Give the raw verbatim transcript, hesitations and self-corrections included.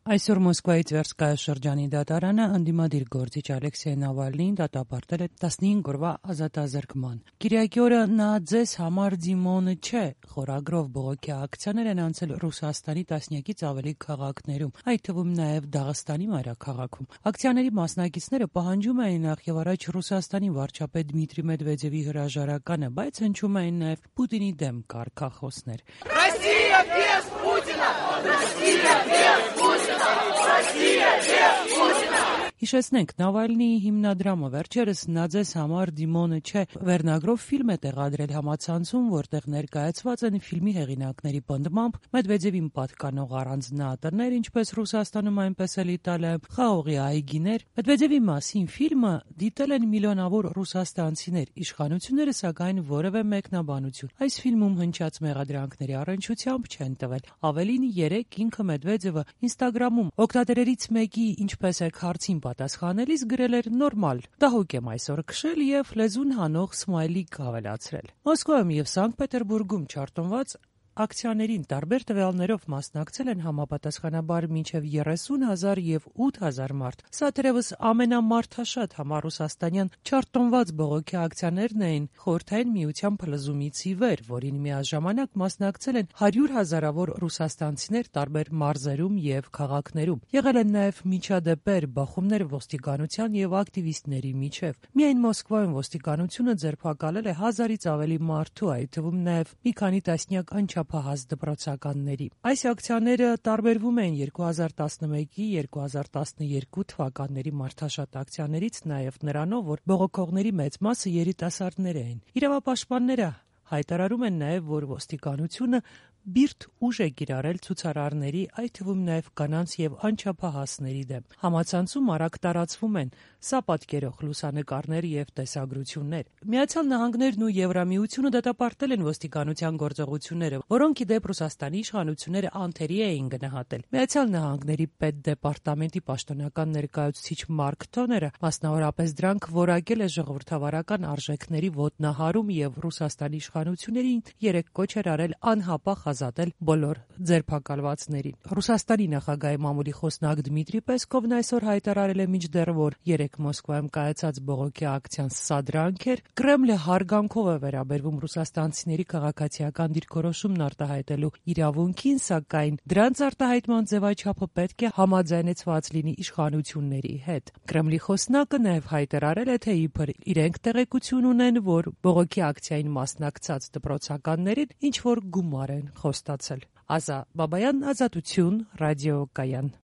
Այսօր Մոսկվայի Տվերսկայա շրջանի դատարանը ընդդիմադիր գործիչ Ալեքսեյ Նավալնիին դատապարտել է տասնհինգ օրվա ազատազրկման։ Կիրակի օրը նա «Ձեզ համար Դիմոնը չէ» խորագրով բողոքի ակցիաներ են անցել Ռուսաստանի տասնյակից ավելի քաղաքներում, այդ թվում նաև Դաղստանի մայրաքաղաքում։ Ակցիաների մասնակիցները պահանջում էին նախևառաջ Ռուսաստանի վարչապետ Դմիտրի Մեդվեդևի հրաժարականը, բայց հնչում էին նաև Պուտինի դեմ կարգախոսներ։ Россия без Путина! Россия без Путина! Россия без Путина! Հիշեցնենք, Նավալնիի հիմնադրամը վերջերս «Նա ձեզ համար Դիմոնը չէ» վերնագրով ֆիլմ է տեղադրել համացանցում, որտեղ ներկայացված են ֆիլմի հեղինակների պնդմամբ Մեդվեդևին պատկանող առանձնահատներ, ինչպես Ռուսաստանում, այնպես էլ Իտալիայում, խաղողի այգիներ։ Մեդվեդևի մասին ֆիլմը դիտել են միլիոնավոր ռուսաստանցիներ, իշխանությունները սակայն որևէ մեկնաբանություն այս ֆիլմում հնչած մեղադրանքների առնչությամբ չեն տվել։ Ավելին, երեկ ինքը Մեդվեդևը Ինստագրամում օգտատերերից մեկի «Ինչպես եք» հարցին պատասխանելիս գրել էր «նորմալ», դահուկ եմ այսօր քշել և լեզուն հանող սմայլիկ ավելացրել։ Մոսկվայում և Սանկտ Պետերբուրգում չարթոնված ակցիաներին տարբեր տվյալներով մասնակցել են համապատասխանաբար մինչև երեսուն հազար և ութ հազար մարդ։ Սա թերևս ամենամարդաշատ համառուսաստանյան չարթոնված բողոքի ակցիաներն էին Խորհրդային Միության փլուզումից ի վեր, որին միաժամանակ մասնակցել են հարյուր հազարավոր ռուսաստանցիներ տարբեր մարզերում և քաղաքներում։ Եղել են նաև միջադեպեր, բախումներ ոստիկանության և ակտիվիստների միջև։ Միայն Մոսկվայում ոստիկանությունը ձերբակալել է հազարից ավելի մարդու, այդ թվում նաև մի քանի տասնյակ անչափահաս դպրոցականների։ Այս ակցիաները տարբերվում էին երկու հազար տասնմեկի երկու հազար տասներկու թվականների մարդաշատ ակցիաներից նաև նրանով, որ բողոքողների մեծ մասը երիտասարդներ էին։ Իրավապաշտպանները հայտարարում են նաև, որ ոստիկանությունը բիրտ ուժ է կիրառել ցուցարարների, այդ թվում նաև կանանց և անչափահասների դեմ։ Համացանցում արագ տարածվում են սա պատկերող լուսանկարներ և տեսագրություններ։ Միացյալ Նահանգներն ու Եվրամիությունը դատապարտել են ոստիկանության գործողությունները, որոնք ի դեպ Ռուսաստանի իշխանությունները անթերի էին գնահատել։ Միացյալ Նահանգների պետդեպարտամենտի պաշտոնական ներկայացուցիչ Մարկ Թոները մասնավորապես դրանք որակել է ժողովրդավարական արժեքների ոտնահարում և Ռուսաստանի իշխանություններին երեկ կոչ էր արել անհապաղ ազատել բոլոր ձերբակալվածներին։ Ռուսաստանի նախագահի մամուլի խոսնակ Դմիտրի Պեսկովն այսօր հայտարարել է մինչդեռ, որ երեկ Մոսկվայում կայացած բողոքի ակցիան սադրանք էր։ Կրեմլը հարգանքով է վերաբերվում ռուսաստանցիների քաղաքացիական դիրքորոշումն արտահայտելու իրավունքին, սակայն դրանց արտահայտման ձևաչափը պետք է համաձայնեցված լինի իշխանությունների հետ։ Կրեմլի խոսնակը նաև հայտարարել է, թե իբր իրենք տեղեկություն ունեն, որ բողոքի ակցիային մասնակցած դպրոցականներին ինչ որ գումար են խոստացել։ Ազա Բաբայան, Ազատություն, ռադիոկայան։